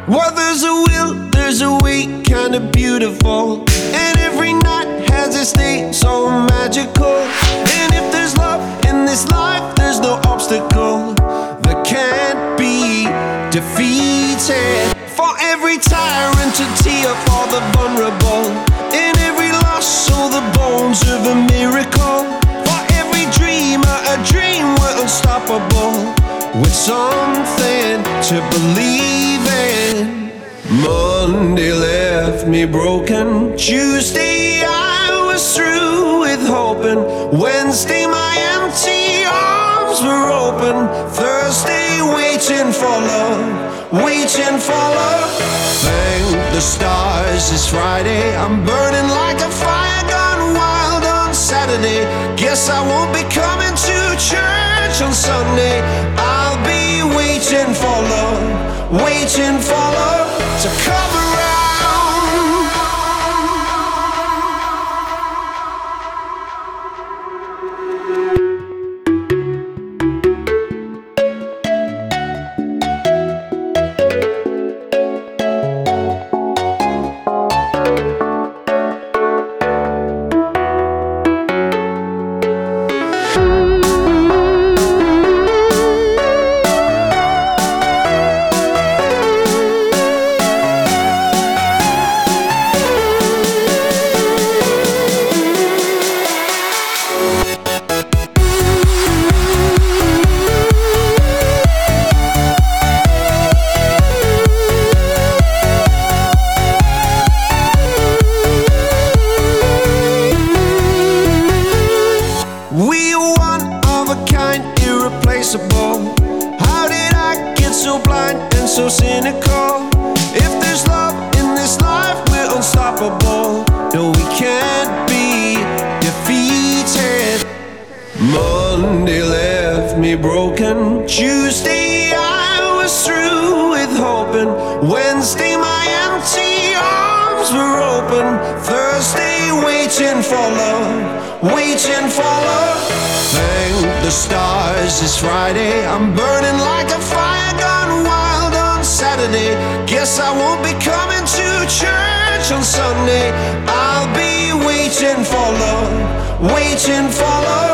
Well, there's a will, there's a way, kinda beautiful. And every night has its day, so magical. And if there's love in this life, there's no obstacle that can't be defeated. For every tyrant to tear for the vulnerable. In every loss, all the bones of a miracle. For every dreamer, a dream we're unstoppable. With something to believe in. Monday left me broken. Tuesday I was through with hoping. Wednesday my empty arms were open. Thursday waiting for love, waiting for love. Thank the stars it's Friday. I'm burning like a fire gone wild on Saturday. Guess I won't be coming to church on Sunday. I'll be waiting for love, waiting for love to come around. We are one of a kind, irreplaceable. How did I get so blind and so cynical? If there's love in this life, we're unstoppable. No, we can't be defeated. Monday left me broken. Tuesday I was through with hoping. Wednesday my empty arms were open. Thursday waiting for love, waiting for love. Thank the stars it's Friday. I'm burning like a fire gone wild on Saturday. Guess I won't be coming to church on Sunday. I'll be waiting for love, waiting for love